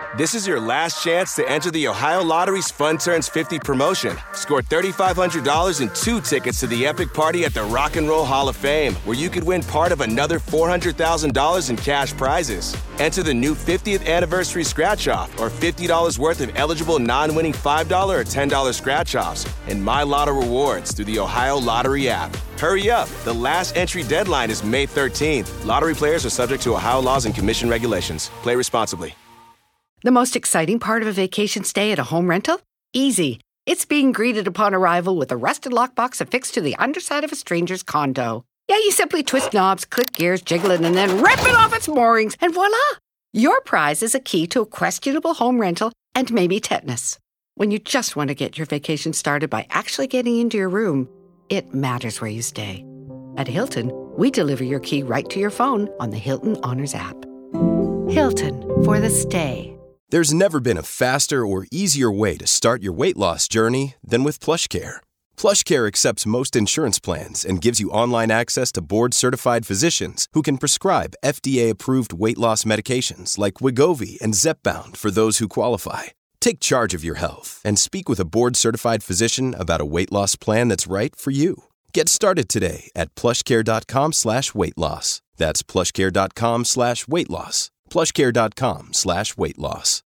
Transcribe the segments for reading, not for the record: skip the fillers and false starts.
This is your last chance to enter the Ohio Lottery's Fun Turns 50 promotion. Score $3,500 and 2 tickets to the epic party at the Rock and Roll Hall of Fame, where you could win part of another $400,000 in cash prizes. Enter the new 50th anniversary scratch-off or $50 worth of eligible non-winning $5 or $10 scratch-offs and My Lotto rewards through the Ohio Lottery app. Hurry up. The last entry deadline is May 13th. Lottery players are subject to Ohio laws and commission regulations. Play responsibly. The most exciting part of a vacation stay at a home rental? Easy. It's being greeted upon arrival with a rusted lockbox affixed to the underside of a stranger's condo. Yeah, you simply twist knobs, click gears, jiggle it, and then rip it off its moorings, and voila! Your prize is a key to a questionable home rental and maybe tetanus. When you just want to get your vacation started by actually getting into your room, it matters where you stay. At Hilton, we deliver your key right to your phone on the Hilton Honors app. Hilton, for the stay. There's never been a faster or easier way to start your weight loss journey than with PlushCare. PlushCare accepts most insurance plans and gives you online access to board-certified physicians who can prescribe FDA-approved weight loss medications like Wegovy and Zepbound for those who qualify. Take charge of your health and speak with a board-certified physician about a weight loss plan that's right for you. Get started today at plushcare.com/weight loss. That's plushcare.com/weight loss. plushcare.com/weight loss.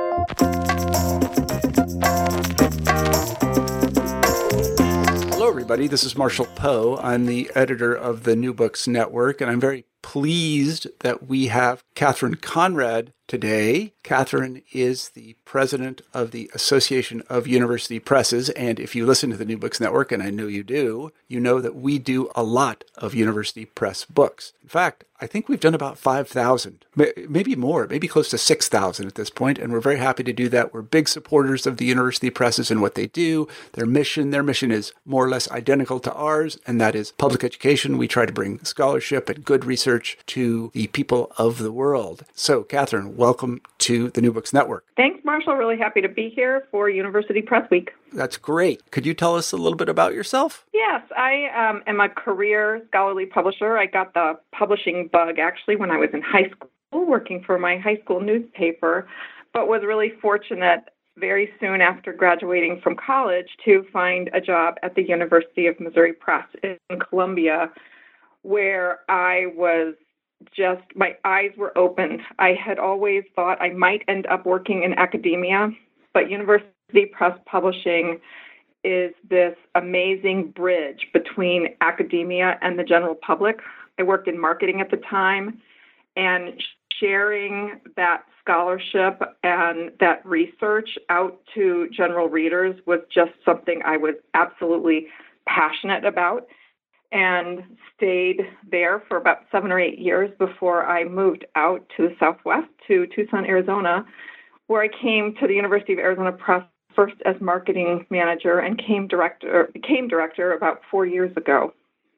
Hello, everybody. This is Marshall Poe. I'm the editor of the New Books Network, and I'm very pleased that we have Catherine Conrad today. Catherine is the president of the Association of University Presses, and if you listen to the New Books Network, and I know you do, you know that we do a lot of university press books. In fact, I think we've done about 5,000, maybe more, maybe close to 6,000 at this point, and we're very happy to do that. We're big supporters of the university presses and what they do, their mission. Their mission is more or less identical to ours, and that is public education. We try to bring scholarship and good research to the people of the world. So, Catherine, welcome to the New Books Network. Thanks, Marshall. Really happy to be here for University Press Week. That's great. Could you tell us a little bit about yourself? Yes, I am a career scholarly publisher. I got the publishing bug actually when I was in high school, working for my high school newspaper, but was really fortunate very soon after graduating from college to find a job at the University of Missouri Press in Columbia, where I was just, my eyes were opened. I had always thought I might end up working in academia, but University Press Publishing is this amazing bridge between academia and the general public. I worked in marketing at the time, and sharing that scholarship and that research out to general readers was just something I was absolutely passionate about, and stayed there for about 7 or 8 years before I moved out to the Southwest, to Tucson, Arizona, where I came to the University of Arizona Press first as marketing manager and became director about 4 years ago.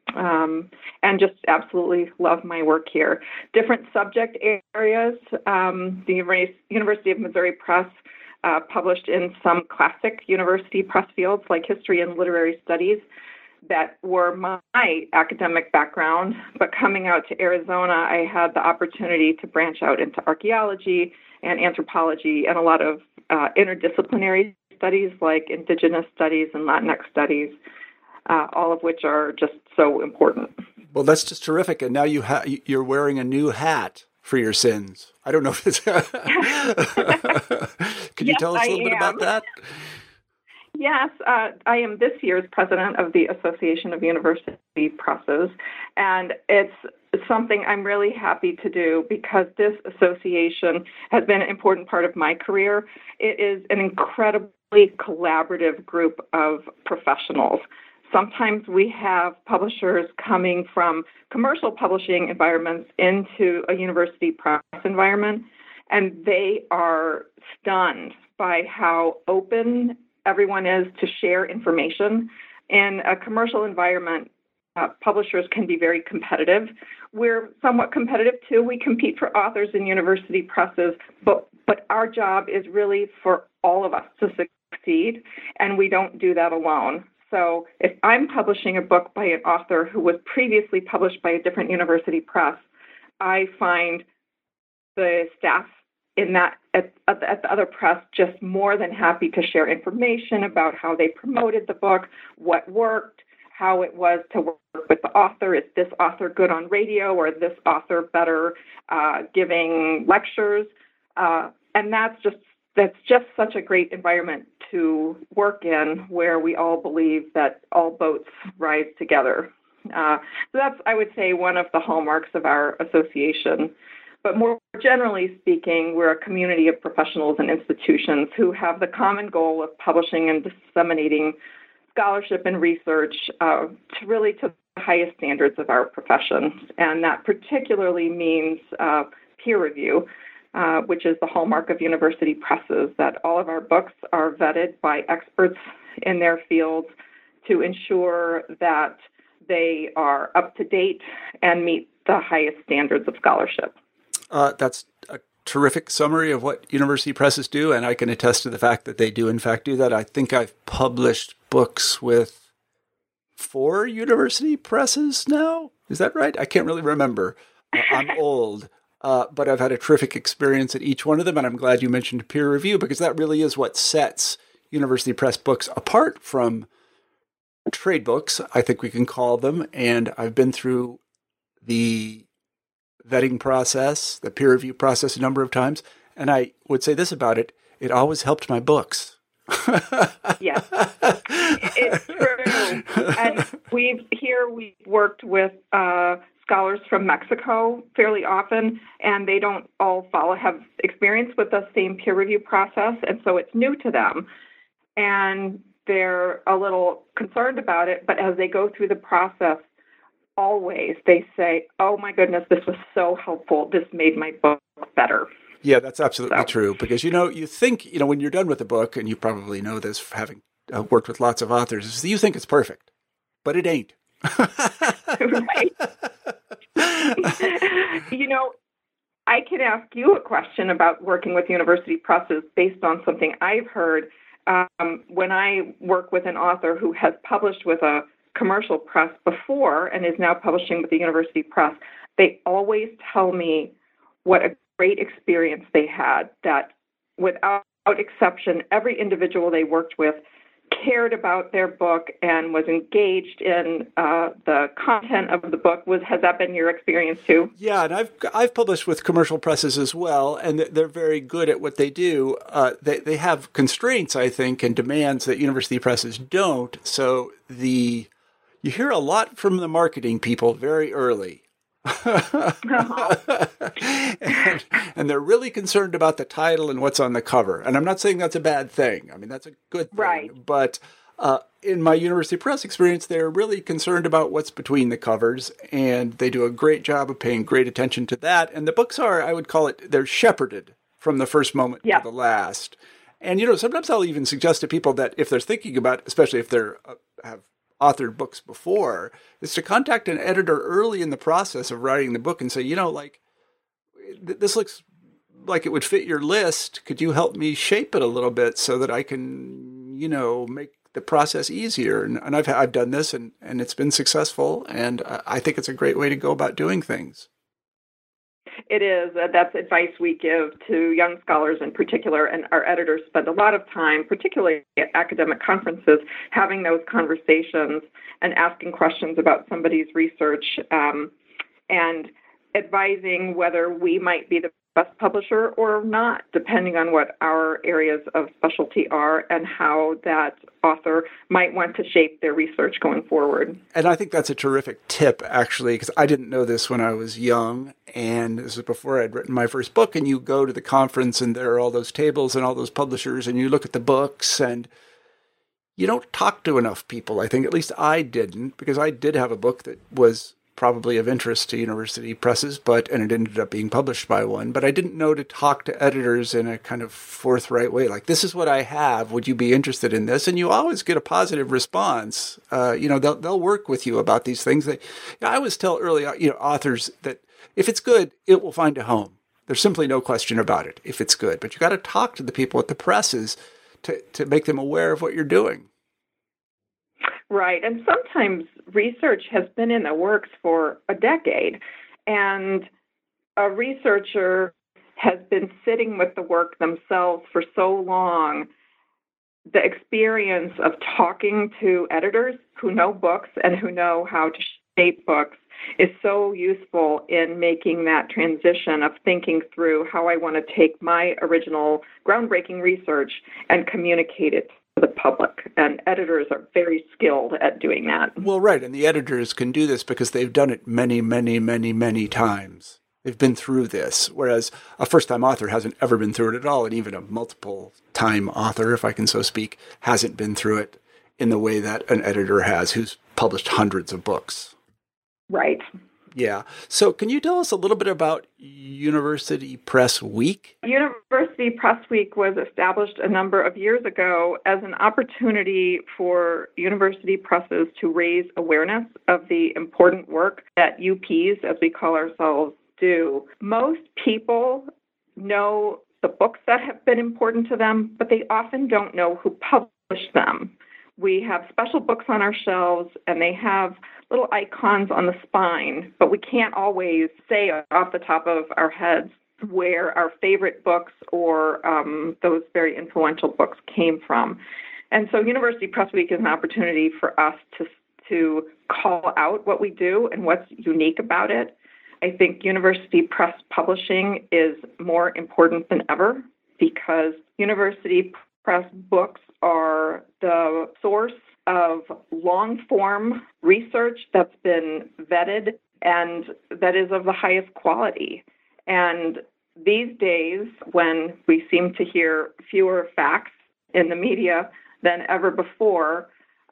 And just absolutely love my work here. Different subject areas. The University of Missouri Press published in some classic university press fields like history and literary studies that were my academic background. But coming out to Arizona, I had the opportunity to branch out into archaeology and anthropology and a lot of interdisciplinary studies like indigenous studies and Latinx studies, all of which are just so important. Well, that's just terrific. And now you're wearing a new hat for your sins. I don't know if it's... Could you tell us a little bit about that? Yes, I am this year's president of the Association of University Presses, and it's something I'm really happy to do because this association has been an important part of my career. It is an incredibly collaborative group of professionals. Sometimes we have publishers coming from commercial publishing environments into a university press environment, and they are stunned by how open everyone is to share information. In a commercial environment, publishers can be very competitive. We're somewhat competitive too. We compete for authors in university presses, but our job is really for all of us to succeed, and we don't do that alone. So if I'm publishing a book by an author who was previously published by a different university press, I find the staff in that at the other press, just more than happy to share information about how they promoted the book, what worked, how it was to work with the author. Is this author good on radio, or this author better giving lectures? And that's just such a great environment to work in, where we all believe that all boats rise together. So that's, I would say, one of the hallmarks of our association. But more generally speaking, we're a community of professionals and institutions who have the common goal of publishing and disseminating scholarship and research to the highest standards of our profession. And that particularly means peer review, which is the hallmark of university presses, that all of our books are vetted by experts in their fields to ensure that they are up to date and meet the highest standards of scholarship. That's a terrific summary of what university presses do, and I can attest to the fact that they do, in fact, do that. I think I've published books with 4 university presses now. Is that right? I can't really remember. I'm old, but I've had a terrific experience at each one of them, and I'm glad you mentioned peer review, because that really is what sets university press books apart from trade books, I think we can call them. And I've been through the vetting process, the peer review process a number of times. And I would say this about it: it always helped my books. Yes, it's true. And we've worked with scholars from Mexico fairly often, and they don't all have experience with the same peer review process, and so it's new to them. And they're a little concerned about it, but as they go through the process, always they say, "Oh my goodness, this was so helpful. This made my book better." Yeah, that's absolutely true. Because, you think, when you're done with the book, and you probably know this, having worked with lots of authors, is you think it's perfect, but it ain't. Right. I can ask you a question about working with university presses based on something I've heard. When I work with an author who has published with a commercial press before and is now publishing with the university press, they always tell me what a great experience they had, that without exception, every individual they worked with cared about their book and was engaged in the content of the book. Has that been your experience too? Yeah, and I've published with commercial presses as well, and they're very good at what they do. They have constraints, I think, and demands that university presses don't. So you hear a lot from the marketing people very early. and they're really concerned about the title and what's on the cover. And I'm not saying that's a bad thing. I mean, that's a good thing. Right. But in my university press experience, they're really concerned about what's between the covers, and they do a great job of paying great attention to that. And the books are, I would call it, they're shepherded from the first moment to the last. And, sometimes I'll even suggest to people that if they're thinking about, especially if they're have authored books before, is to contact an editor early in the process of writing the book and say, this looks like it would fit your list. Could you help me shape it a little bit so that I can, make the process easier? And I've done this, and it's been successful. And I think it's a great way to go about doing things. It is. That's advice we give to young scholars in particular, and our editors spend a lot of time, particularly at academic conferences, having those conversations and asking questions about somebody's research and advising whether we might be the best publisher or not, depending on what our areas of specialty are and how that author might want to shape their research going forward. And I think that's a terrific tip, actually, because I didn't know this when I was young, and this was before I'd written my first book. And you go to the conference, and there are all those tables and all those publishers, and you look at the books, and you don't talk to enough people. I think, at least I didn't, because I did have a book that was probably of interest to university presses, and it ended up being published by one. But I didn't know to talk to editors in a kind of forthright way, like, this is what I have. Would you be interested in this? And you always get a positive response. They'll work with you about these things. I always tell early authors that if it's good, it will find a home. There's simply no question about it if it's good. But you got to talk to the people at the presses to make them aware of what you're doing. Right. And sometimes research has been in the works for a decade, and a researcher has been sitting with the work themselves for so long, the experience of talking to editors who know books and who know how to shape books is so useful in making that transition of thinking through how I want to take my original groundbreaking research and communicate it to the public. And editors are very skilled at doing that. Well, right. And the editors can do this because they've done it many, many, many, many times. They've been through this, whereas a first-time author hasn't ever been through it at all, and even a multiple-time author, if I can so speak, hasn't been through it in the way that an editor has who's published hundreds of books. Right. Yeah. So can you tell us a little bit about University Press Week? University Press Week was established a number of years ago as an opportunity for university presses to raise awareness of the important work that UPs, as we call ourselves, do. Most people know the books that have been important to them, but they often don't know who published them. We have special books on our shelves, and they have little icons on the spine, but we can't always say off the top of our heads where our favorite books or those very influential books came from. And so University Press Week is an opportunity for us to call out what we do and what's unique about it. I think university press publishing is more important than ever because university press books are the source of long-form research that's been vetted and that is of the highest quality. And these days, when we seem to hear fewer facts in the media than ever before,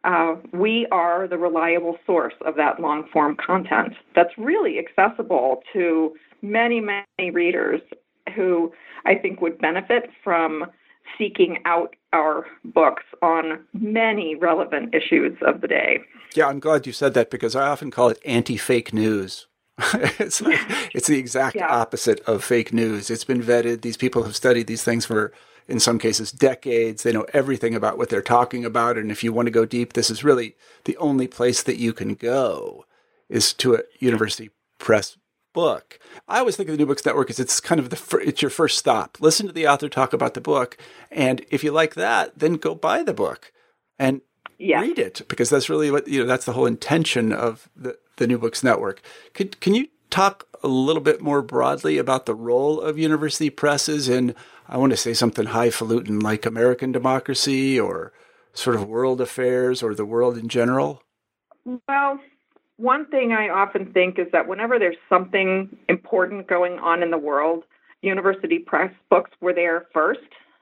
we are the reliable source of that long-form content that's really accessible to many, many readers who I think would benefit from seeking out our books on many relevant issues of the day. Yeah, I'm glad you said that because I often call it anti-fake news. It's the exact opposite of fake news. It's been vetted. These people have studied these things for, in some cases, decades. They know everything about what they're talking about. And if you want to go deep, this is really the only place that you can go is to a university press book. I always think of the New Books Network as it's kind of it's your first stop. Listen to the author talk about the book. And if you like that, then go buy the book and read it, because that's really what, that's the whole intention of the New Books Network. Can you talk a little bit more broadly about the role of university presses in, I want to say something highfalutin like American democracy or sort of world affairs or the world in general? Well, one thing I often think is that whenever there's something important going on in the world, university press books were there first.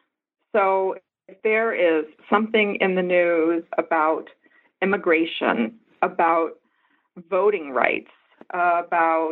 So if there is something in the news about immigration, about voting rights, about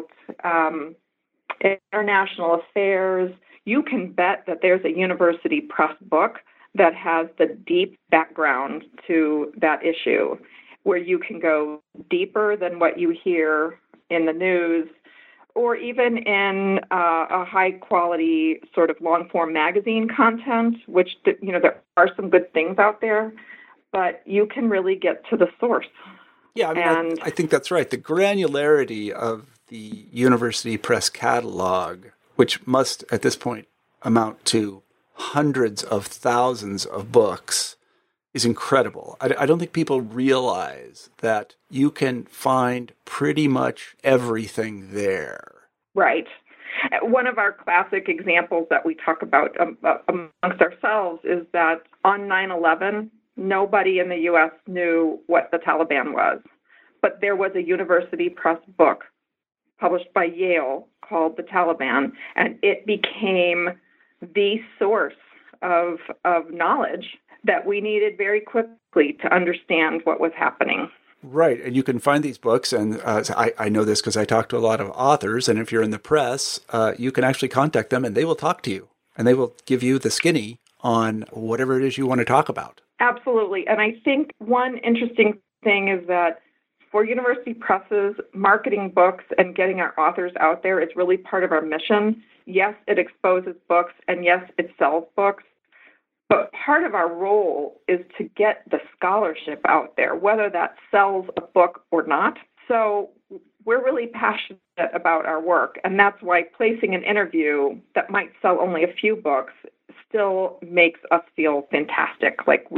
international affairs, you can bet that there's a university press book that has the deep background to that issue, where you can go deeper than what you hear in the news, or even in a high-quality sort of long-form magazine content, which, there are some good things out there, but you can really get to the source. Yeah, I think that's right. The granularity of the university press catalog, which must, at this point, amount to hundreds of thousands of books, is incredible. I don't think people realize that you can find pretty much everything there. Right. One of our classic examples that we talk about amongst ourselves is that on 9/11, nobody in the U.S. knew what the Taliban was. But there was a university press book published by Yale called The Taliban, and it became the source of knowledge that we needed very quickly to understand what was happening. Right. And you can find these books, and I know this because I talk to a lot of authors, and if you're in the press, you can actually contact them, and they will talk to you, and they will give you the skinny on whatever it is you want to talk about. Absolutely. And I think one interesting thing is that for university presses, marketing books and getting our authors out there is really part of our mission. Yes, it exposes books, and yes, it sells books. But part of our role is to get the scholarship out there, whether that sells a book or not. So we're really passionate about our work. And that's why placing an interview that might sell only a few books still makes us feel fantastic, like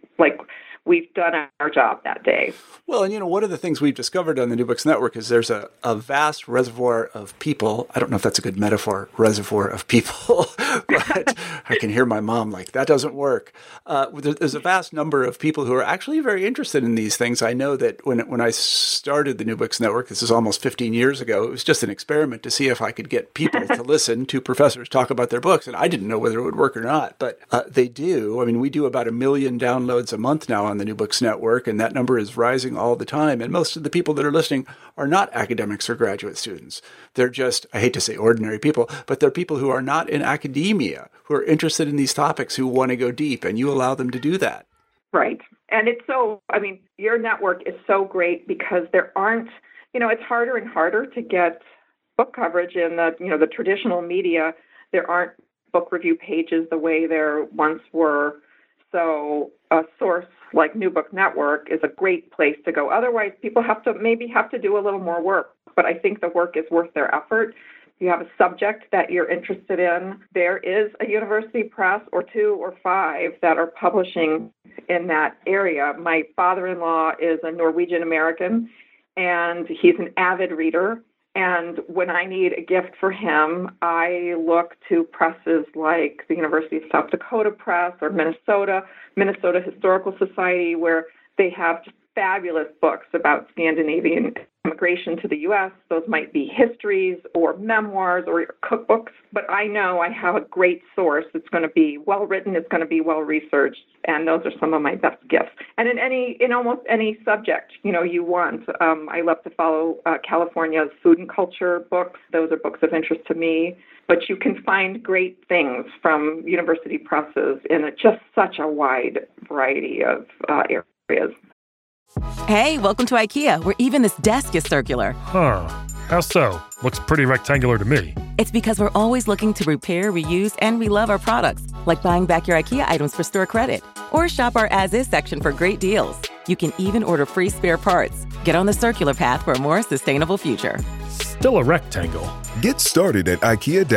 we've done our job that day. Well, and one of the things we've discovered on the New Books Network is there's a vast reservoir of people. I don't know if that's a good metaphor, reservoir of people, but I can hear my mom like, that doesn't work. There's a vast number of people who are actually very interested in these things. I know that when I started the New Books Network, this is almost 15 years ago, it was just an experiment to see if I could get people to listen to professors talk about their books. And I didn't know whether it would work or not, but they do. I mean, we do about 1 million downloads a month now on the New Books Network, and that number is rising all the time. And most of the people that are listening are not academics or graduate students. They're just, I hate to say ordinary people, but they're people who are not in academia, who are interested in these topics, who want to go deep, and you allow them to do that. Right. And your network is so great because there aren't, it's harder and harder to get book coverage in the traditional media. There aren't book review pages the way there once were. So a source like New Book Network is a great place to go. Otherwise, people have to do a little more work. But I think the work is worth their effort. You have a subject that you're interested in. There is a university press or 2 or 5 that are publishing in that area. My father-in-law is a Norwegian American, and he's an avid reader. And when I need a gift for him, I look to presses like the University of South Dakota Press or Minnesota Historical Society, where they have just fabulous books about Scandinavian immigration to the U.S. Those might be histories or memoirs or cookbooks, but I know I have a great source. It's going to be well-written, it's going to be well-researched, and those are some of my best gifts. And in almost any subject, you want. I love to follow California's food and culture books. Those are books of interest to me. But you can find great things from university presses in just such a wide variety of areas. Hey, welcome to IKEA, where even this desk is circular. Huh. How so? Looks pretty rectangular to me. It's because we're always looking to repair, reuse, and relove our products, like buying back your IKEA items for store credit. Or shop our as-is section for great deals. You can even order free spare parts. Get on the circular path for a more sustainable future. Still a rectangle. Get started at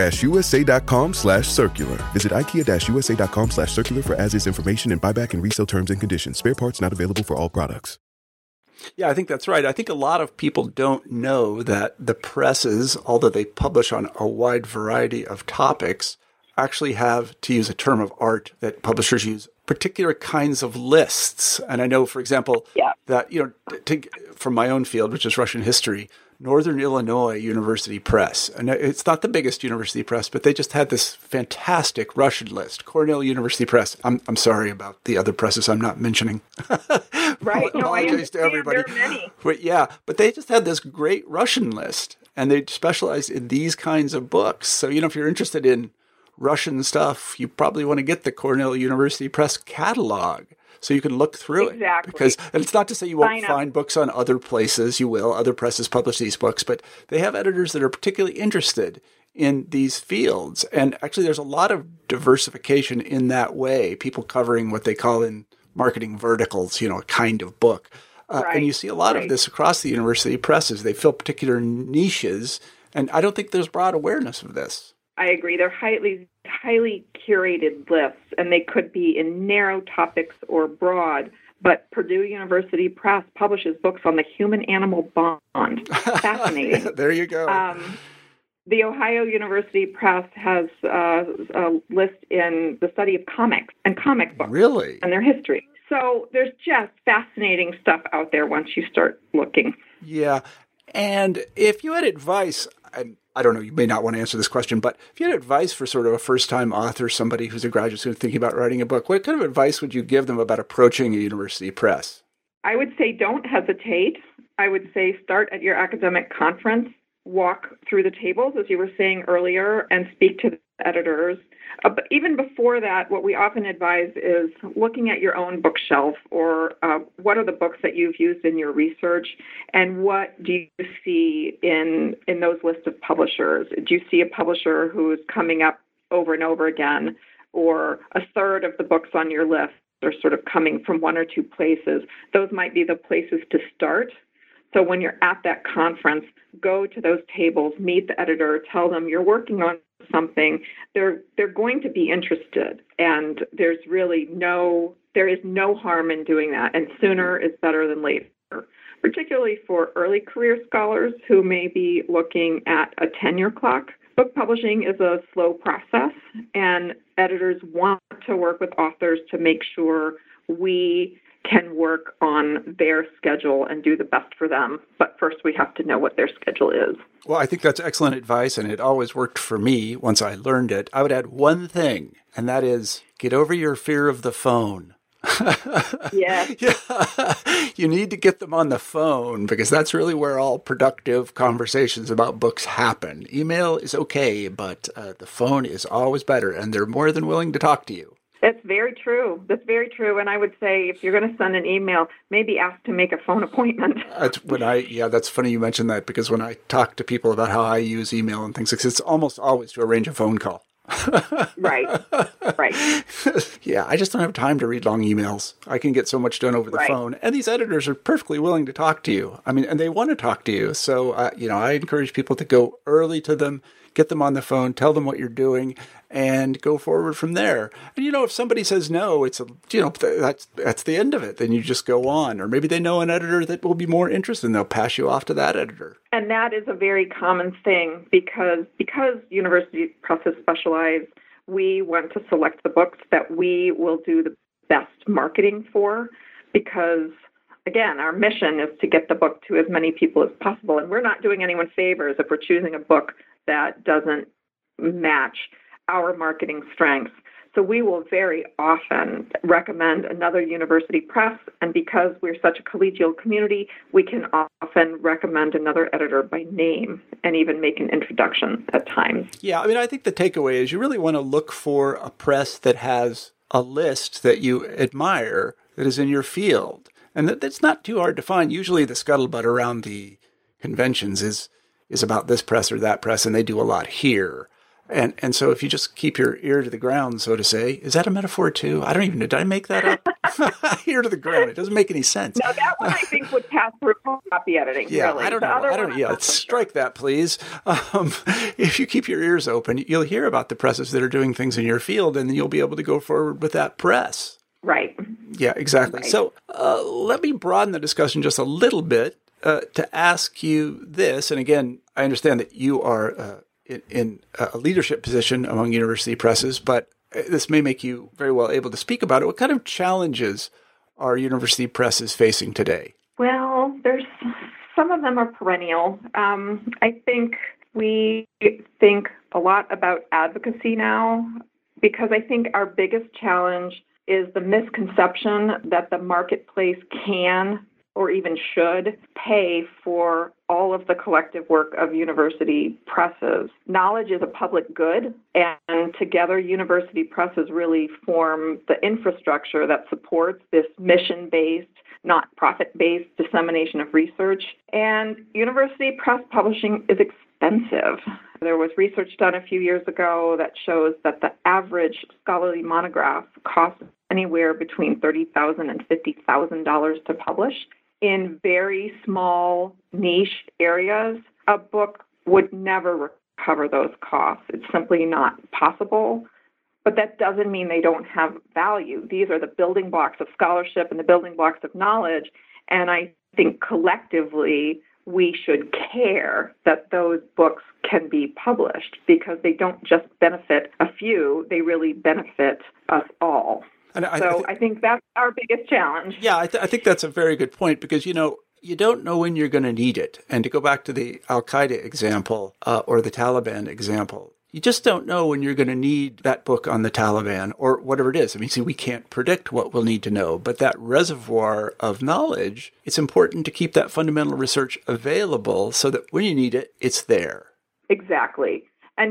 IKEA-USA.com/circular. Visit IKEA-USA.com/circular for as-is information and buyback and resale terms and conditions. Spare parts not available for all products. Yeah, I think that's right. I think a lot of people don't know that the presses, although they publish on a wide variety of topics, actually have, to use a term of art that publishers use, particular kinds of lists. And I know, for example, that, from my own field, which is Russian history, Northern Illinois University Press. And it's not the biggest university press, but they just had this fantastic Russian list. Cornell University Press. I'm sorry about the other presses I'm not mentioning. Right. No, I apologize to everybody. There are many. But they just had this great Russian list, and they specialized in these kinds of books. So, if you're interested in Russian stuff, you probably want to get the Cornell University Press catalog, so you can look through it. And it's not to say you won't find books on other places. You will. Other presses publish these books, but they have editors that are particularly interested in these fields. And actually, there's a lot of diversification in that way, people covering what they call in marketing verticals, a kind of book. And you see a lot of this across the university presses. They fill particular niches, and I don't think there's broad awareness of this. I agree. They're highly curated lists, and they could be in narrow topics or broad. But Purdue University Press publishes books on the human-animal bond. Fascinating. There you go. The Ohio University Press has a list in the study of comics and comic books. Really? And their history. So there's just fascinating stuff out there once you start looking. Yeah. And if you had advice, I don't know, you may not want to answer this question, but if you had advice for sort of a first-time author, somebody who's a graduate student thinking about writing a book, what kind of advice would you give them about approaching a university press? I would say don't hesitate. I would say start at your academic conference, walk through the tables, as you were saying earlier, and speak to the editors. But even before that, what we often advise is looking at your own bookshelf, or what are the books that you've used in your research, and what do you see in those lists of publishers? Do you see a publisher who's coming up over and over again, or a third of the books on your list are sort of coming from one or two places? Those might be the places to start. So when you're at that conference, go to those tables, meet the editor, tell them you're working on something. They're going to be interested, and there is no harm in doing that, and sooner is better than later, particularly for early career scholars who may be looking at a tenure clock. Book publishing is a slow process, and editors want to work with authors to make sure we can work on their schedule and do the best for them. But first, we have to know what their schedule is. Well, I think that's excellent advice, and it always worked for me once I learned it. I would add one thing, and that is get over your fear of the phone. Yeah. You need to get them on the phone because that's really where all productive conversations about books happen. Email is okay, but the phone is always better, and they're more than willing to talk to you. That's very true. That's very true. And I would say if you're going to send an email, maybe ask to make a phone appointment. That's funny you mentioned that because when I talk to people about how I use email and things, it's almost always to arrange a phone call. Right. Yeah, I just don't have time to read long emails. I can get so much done over the phone. And these editors are perfectly willing to talk to you. I mean, and they want to talk to you. So, I encourage people to go early to them, get them on the phone, tell them what you're doing, and go forward from there. And, if somebody says no, that's the end of it. Then you just go on. Or maybe they know an editor that will be more interested and they'll pass you off to that editor. And that is a very common thing because university presses specialize, we want to select the books that we will do the best marketing for because, again, our mission is to get the book to as many people as possible. And we're not doing anyone favors if we're choosing a book that doesn't match our marketing strengths. So we will very often recommend another university press, and because we're such a collegial community, we can often recommend another editor by name and even make an introduction at times. Yeah, I think the takeaway is you really want to look for a press that has a list that you admire that is in your field. And that's not too hard to find. Usually the scuttlebutt around the conventions is about this press or that press, and they do a lot here. And so if you just keep your ear to the ground, so to say, is that a metaphor too? I don't even know. Did I make that up? Ear to the ground. It doesn't make any sense. No, that one I think would pass through copy editing. Yeah, really. I don't know. Yeah, strike that, please. If you keep your ears open, you'll hear about the presses that are doing things in your field, and then you'll be able to go forward with that press. Right. Yeah, exactly. Right. So let me broaden the discussion just a little bit to ask you this. And again, I understand that you are in a leadership position among university presses, but this may make you very well able to speak about it. What kind of challenges are university presses facing today? Well, some of them are perennial. I think we think a lot about advocacy now because I think our biggest challenge is the misconception that the marketplace can or even should pay for all of the collective work of university presses. Knowledge is a public good, and together university presses really form the infrastructure that supports this mission-based, not profit-based dissemination of research. And university press publishing is expensive. There was research done a few years ago that shows that the average scholarly monograph costs anywhere between $30,000 and $50,000 to publish. In very small niche areas, a book would never recover those costs. It's simply not possible. But that doesn't mean they don't have value. These are the building blocks of scholarship and the building blocks of knowledge. And I think collectively we should care that those books can be published because they don't just benefit a few, they really benefit us all. I think that's our biggest challenge. Yeah, I think that's a very good point because, you don't know when you're going to need it. And to go back to the Al-Qaeda example or the Taliban example, you just don't know when you're going to need that book on the Taliban or whatever it is. We can't predict what we'll need to know, but that reservoir of knowledge, it's important to keep that fundamental research available so that when you need it, it's there. Exactly. And,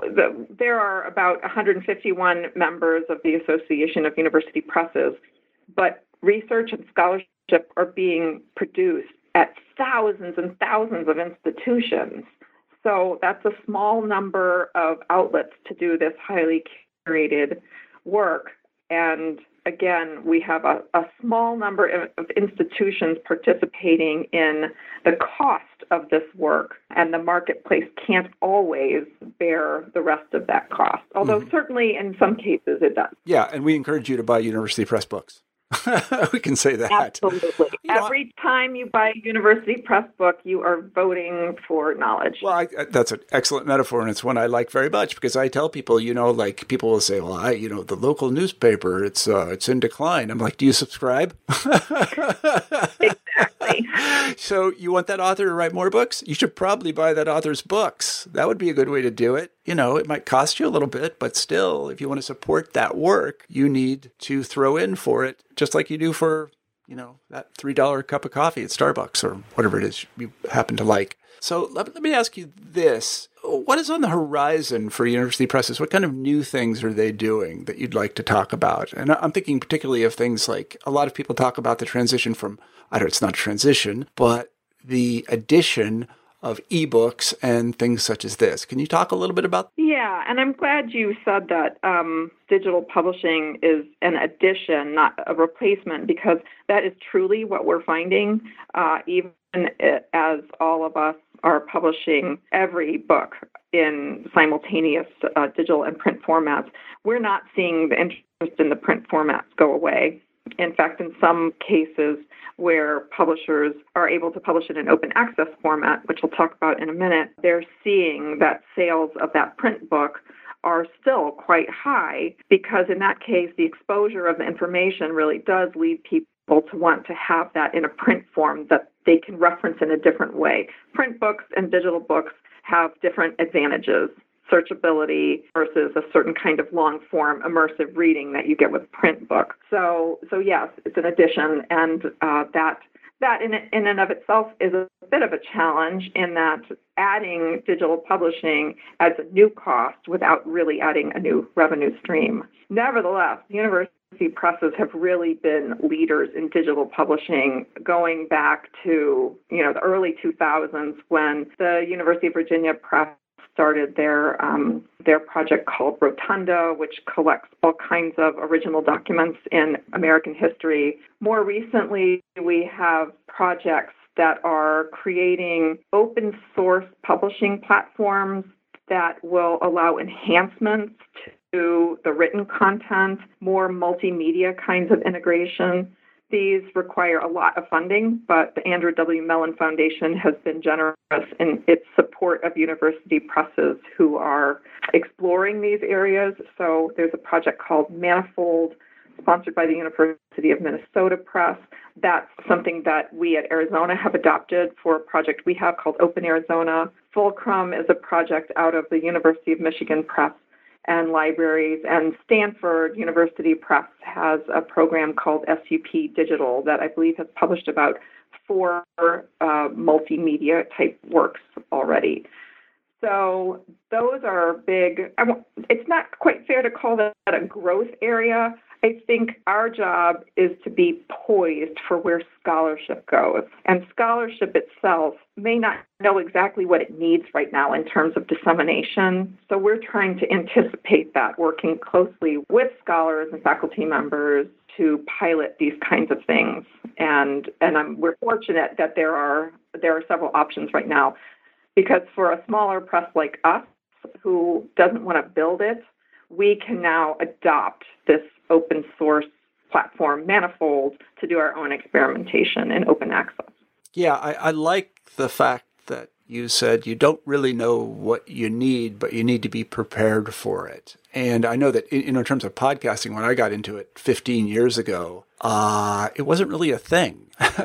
there are about 151 members of the Association of University Presses, but research and scholarship are being produced at thousands and thousands of institutions. So that's a small number of outlets to do this highly curated work. And again, we have a small number of institutions participating in the cost of this work, and the marketplace can't always bear the rest of that cost, although certainly in some cases it does. Yeah, and we encourage you to buy University Press books. We can say that. Absolutely. Every time you buy a University Press book, you are voting for knowledge. Well, that's an excellent metaphor, and it's one I like very much because I tell people, like people will say, well, the local newspaper, it's in decline. I'm like, do you subscribe? Exactly. So you want that author to write more books? You should probably buy that author's books. That would be a good way to do it. It might cost you a little bit, but still, if you want to support that work, you need to throw in for it, just like you do for, that $3 cup of coffee at Starbucks or whatever it is you happen to like. So let me ask you this. What is on the horizon for University Presses? What kind of new things are they doing that you'd like to talk about? And I'm thinking particularly of things like a lot of people talk about the transition from, it's not a transition, but the addition of ebooks and things such as this. Can you talk a little bit about? Yeah, and I'm glad you said that digital publishing is an addition, not a replacement, because that is truly what we're finding, even as all of us are publishing every book in simultaneous digital and print formats. We're not seeing the interest in the print formats go away. In fact, in some cases where publishers are able to publish in an open access format, which we'll talk about in a minute, they're seeing that sales of that print book are still quite high because in that case, the exposure of the information really does lead people to want to have that in a print form that they can reference in a different way. Print books and digital books have different advantages. Searchability versus a certain kind of long-form immersive reading that you get with print book. So yes, it's an addition, and that in and of itself is a bit of a challenge in that adding digital publishing adds a new cost without really adding a new revenue stream. Nevertheless, university presses have really been leaders in digital publishing going back to the early 2000s when the University of Virginia Press started their project called Rotunda, which collects all kinds of original documents in American history. More recently, we have projects that are creating open source publishing platforms that will allow enhancements to the written content, more multimedia kinds of integration. These require a lot of funding, but the Andrew W. Mellon Foundation has been generous in its support of university presses who are exploring these areas. So there's a project called Manifold, sponsored by the University of Minnesota Press. That's something that we at Arizona have adopted for a project we have called Open Arizona. Fulcrum is a project out of the University of Michigan Press and libraries, and Stanford University Press has a program called SUP Digital that I believe has published about 4 multimedia type works already. So those are big. It's not quite fair to call that a growth area. I think our job is to be poised for where scholarship goes. And scholarship itself may not know exactly what it needs right now in terms of dissemination. So we're trying to anticipate that, working closely with scholars and faculty members to pilot these kinds of things. And we're fortunate that there are several options right now, because for a smaller press like us who doesn't want to build it, we can now adopt this open source platform, Manifold, to do our own experimentation in open access. Yeah, I like the fact that you said you don't really know what you need, but you need to be prepared for it. And I know that in terms of podcasting, when I got into it 15 years ago, it wasn't really a thing.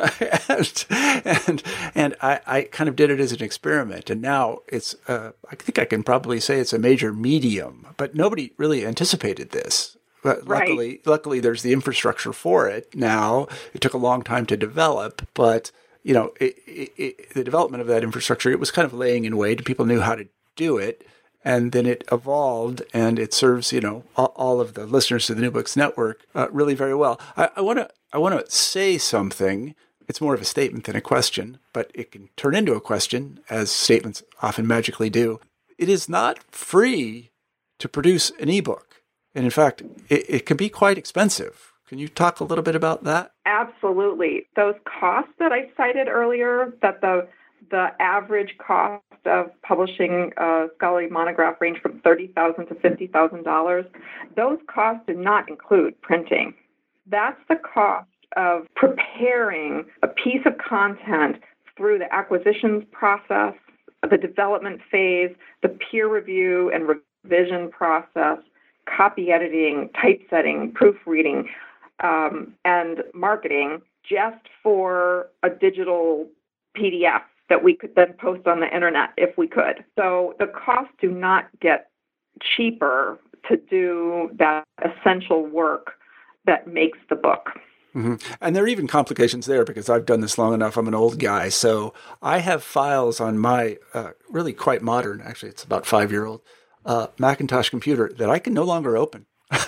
and I kind of did it as an experiment. And now it's, I think I can probably say it's a major medium, but nobody really anticipated this. But right. Luckily, there's the infrastructure for it now. It took a long time to develop, but the development of that infrastructure, it was kind of laying in wait, and people knew how to do it. And then it evolved, and it serves, all of the listeners to the New Books Network really very well. I want to say something. It's more of a statement than a question, but it can turn into a question, as statements often magically do. It is not free to produce an ebook. And in fact, it can be quite expensive. Can you talk a little bit about that? Absolutely. Those costs that I cited earlier, that the average cost of publishing a scholarly monograph range from $30,000 to $50,000, those costs do not include printing. That's the cost of preparing a piece of content through the acquisitions process, the development phase, the peer review and revision process, copy editing, typesetting, proofreading, and marketing, just for a digital PDF that we could then post on the internet if we could. So the costs do not get cheaper to do that essential work that makes the book. Mm-hmm. And there are even complications there because I've done this long enough. I'm an old guy. So I have files on my really quite modern, actually it's about 5-year-old, Macintosh computer that I can no longer open.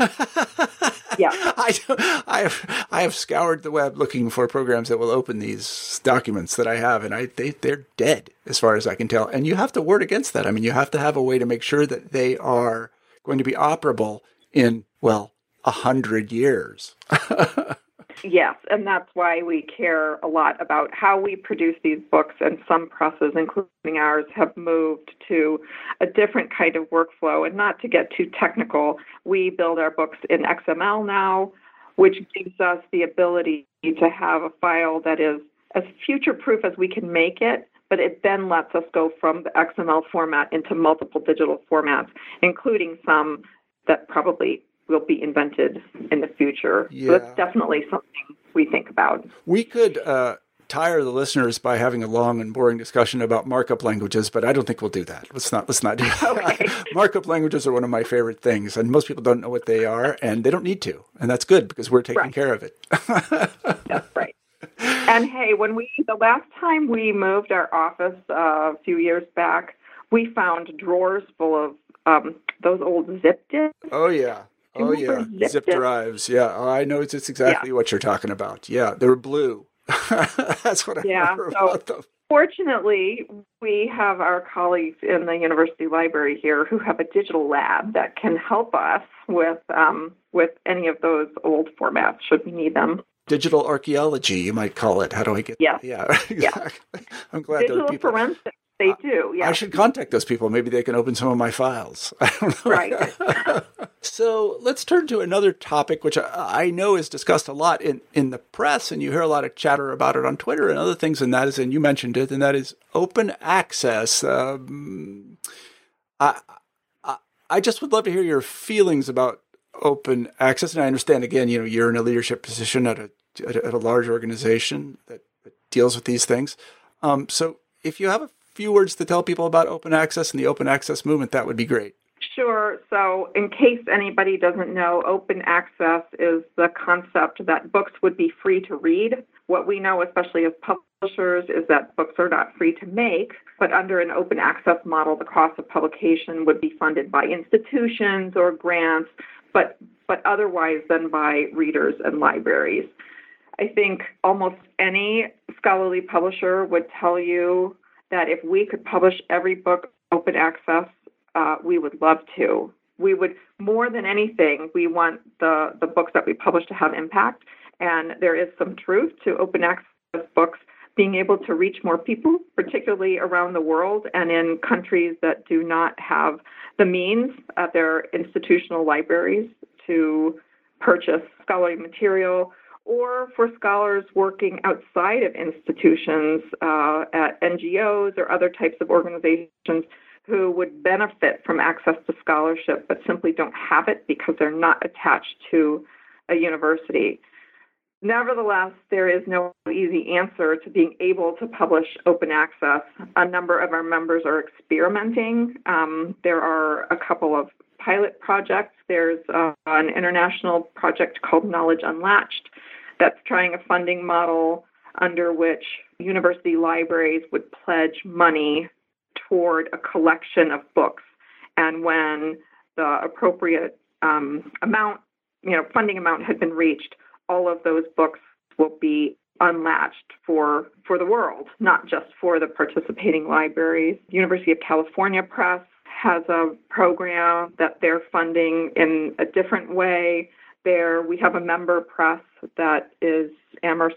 Yeah, I have scoured the web looking for programs that will open these documents that I have, and they're dead as far as I can tell. And you have to ward against that. I mean, you have to have a way to make sure that they are going to be operable in 100 years. Yes, and that's why we care a lot about how we produce these books, and some presses, including ours, have moved to a different kind of workflow. And not to get too technical, we build our books in XML now, which gives us the ability to have a file that is as future-proof as we can make it, but it then lets us go from the XML format into multiple digital formats, including some that probably will be invented in the future. Yeah. So that's definitely something we think about. We could tire the listeners by having a long and boring discussion about markup languages, but I don't think we'll do that. Let's not do that. Okay. Markup languages are one of my favorite things, and most people don't know what they are, and they don't need to. And that's good because we're taking care of it. That's right. And hey, the last time we moved our office a few years back, we found drawers full of those old zip disks. Oh, yeah. Oh, yeah. Zip drives. Yeah. Oh, I know it's exactly what you're talking about. Yeah. They were blue. That's what I remember about them. Fortunately, we have our colleagues in the university library here who have a digital lab that can help us with any of those old formats should we need them. Digital archaeology, you might call it. How do I get that? Yeah, exactly. I'm glad digital those people. Forensics. They do, yeah. I should contact those people. Maybe they can open some of my files. I don't know. Right. So let's turn to another topic, which I know is discussed a lot in the press, and you hear a lot of chatter about it on Twitter and other things, and that is, and you mentioned it, and that is open access. I just would love to hear your feelings about open access. And I understand, again, you're in a leadership position at a large organization that deals with these things. So if you have a few words to tell people about open access and the open access movement, that would be great. Sure. So in case anybody doesn't know, open access is the concept that books would be free to read. What we know, especially as publishers, is that books are not free to make, but under an open access model, the cost of publication would be funded by institutions or grants, but otherwise than by readers and libraries. I think almost any scholarly publisher would tell you that if we could publish every book open access, we would love to. We would, more than anything, we want the books that we publish to have impact. And there is some truth to open access books being able to reach more people, particularly around the world and in countries that do not have the means at their institutional libraries to purchase scholarly material, or for scholars working outside of institutions at NGOs or other types of organizations who would benefit from access to scholarship but simply don't have it because they're not attached to a university. Nevertheless, there is no easy answer to being able to publish open access. A number of our members are experimenting. There are a couple of pilot projects. There's an international project called Knowledge Unlatched that's trying a funding model under which university libraries would pledge money toward a collection of books. And when the appropriate funding amount had been reached, all of those books will be unlatched for the world, not just for the participating libraries. University of California Press has a program that they're funding in a different way We have a member press that is Amherst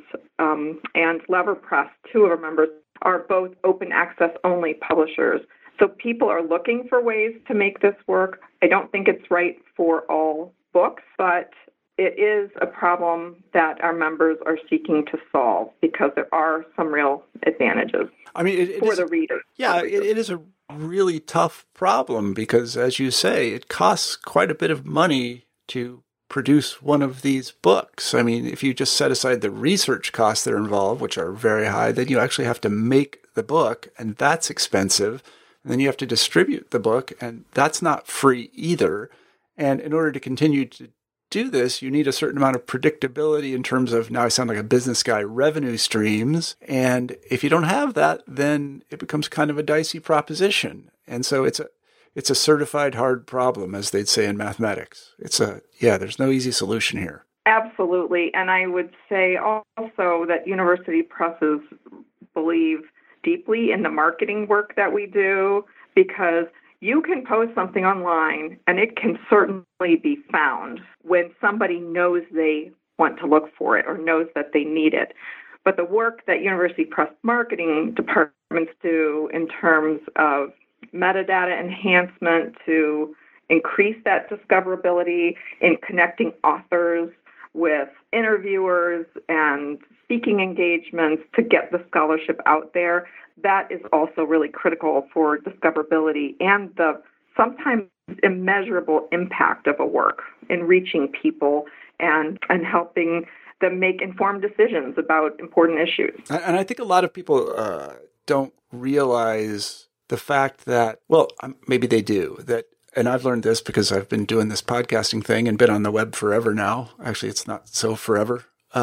and Lever Press. Two of our members are both open access only publishers. So people are looking for ways to make this work. I don't think it's right for all books, but it is a problem that our members are seeking to solve because there are some real advantages for the reader. Yeah, it is a really tough problem because, as you say, it costs quite a bit of money to produce one of these books. I mean, if you just set aside the research costs that are involved, which are very high, then you actually have to make the book, and that's expensive. And then you have to distribute the book, and that's not free either. And in order to continue to do this, you need a certain amount of predictability in terms of, now I sound like a business guy, revenue streams. And if you don't have that, then it becomes kind of a dicey proposition. And so it's a certified hard problem, as they'd say in mathematics. There's no easy solution here. Absolutely. And I would say also that university presses believe deeply in the marketing work that we do, because you can post something online and it can certainly be found when somebody knows they want to look for it or knows that they need it. But the work that university press marketing departments do in terms of metadata enhancement to increase that discoverability in connecting authors with interviewers and speaking engagements to get the scholarship out there, that is also really critical for discoverability and the sometimes immeasurable impact of a work in reaching people and helping them make informed decisions about important issues. And I think a lot of people don't realize the fact that, well, maybe they do, and I've learned this because I've been doing this podcasting thing and been on the web forever now. Actually, it's not so forever.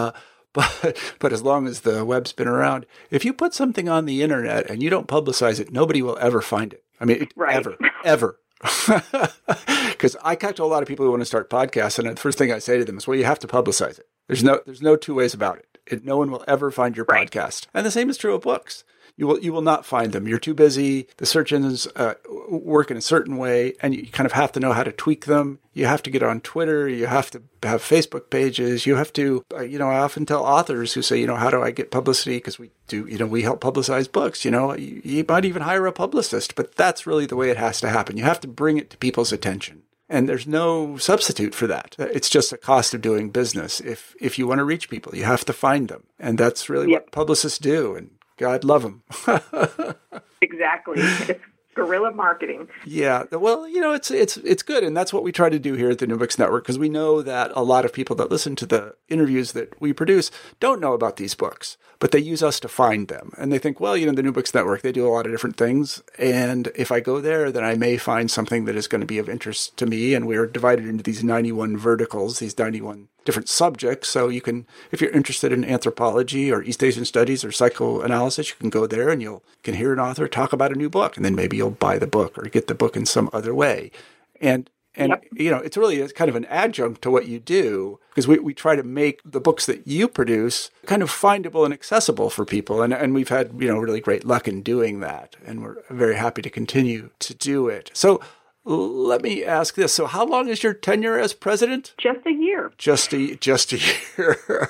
But as long as the web's been around, if you put something on the internet and you don't publicize it, nobody will ever find it. I mean, right. ever. Because I talk to a lot of people who want to start podcasts, and the first thing I say to them is, well, you have to publicize it. There's no two ways about it. No one will ever find your podcast. And the same is true of books. You will not find them. You're too busy. The search engines work in a certain way, and you kind of have to know how to tweak them. You have to get on Twitter. You have to have Facebook pages. You have to, I often tell authors who say, how do I get publicity? Because we do, we help publicize books. You might even hire a publicist, but that's really the way it has to happen. You have to bring it to people's attention. And there's no substitute for that. It's just a cost of doing business. If you want to reach people, you have to find them. And that's really what publicists do. And God love them. Exactly. It's guerrilla marketing. Yeah. Well, it's good. And that's what we try to do here at the New Books Network, because we know that a lot of people that listen to the interviews that we produce don't know about these books, but they use us to find them. And they think, well, the New Books Network, they do a lot of different things. And if I go there, then I may find something that is going to be of interest to me. And we're divided into these 91 verticals, these 91 different subjects. So you can, if you're interested in anthropology or East Asian studies or psychoanalysis, you can go there and you can hear an author talk about a new book, and then maybe you'll buy the book or get the book in some other way. And it's really kind of an adjunct to what you do, because we try to make the books that you produce kind of findable and accessible for people. And we've had, really great luck in doing that. And we're very happy to continue to do it. So let me ask this. So how long is your tenure as president? Just a year. Just a year.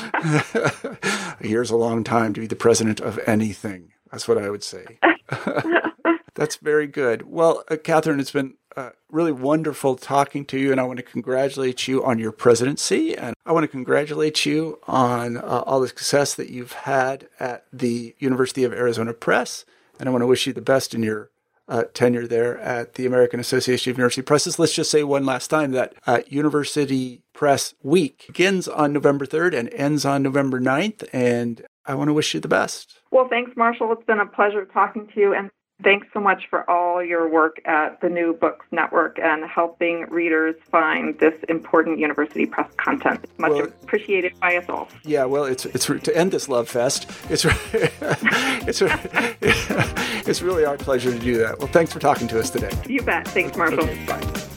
A year's a long time to be the president of anything. That's what I would say. That's very good. Well, Catherine, it's been really wonderful talking to you, and I want to congratulate you on your presidency, and I want to congratulate you on all the success that you've had at the University of Arizona Press, and I want to wish you the best in your tenure there at the American Association of University Presses. Let's just say one last time that University Press Week begins on November 3rd and ends on November 9th, and I want to wish you the best. Well, thanks, Marshall. It's been a pleasure talking to you, and thanks so much for all your work at the New Books Network and helping readers find this important university press content. It's much appreciated by us all. Yeah, well, it's to end this love fest. It's really our pleasure to do that. Well, thanks for talking to us today. You bet. Thanks, Marshall. Okay, bye.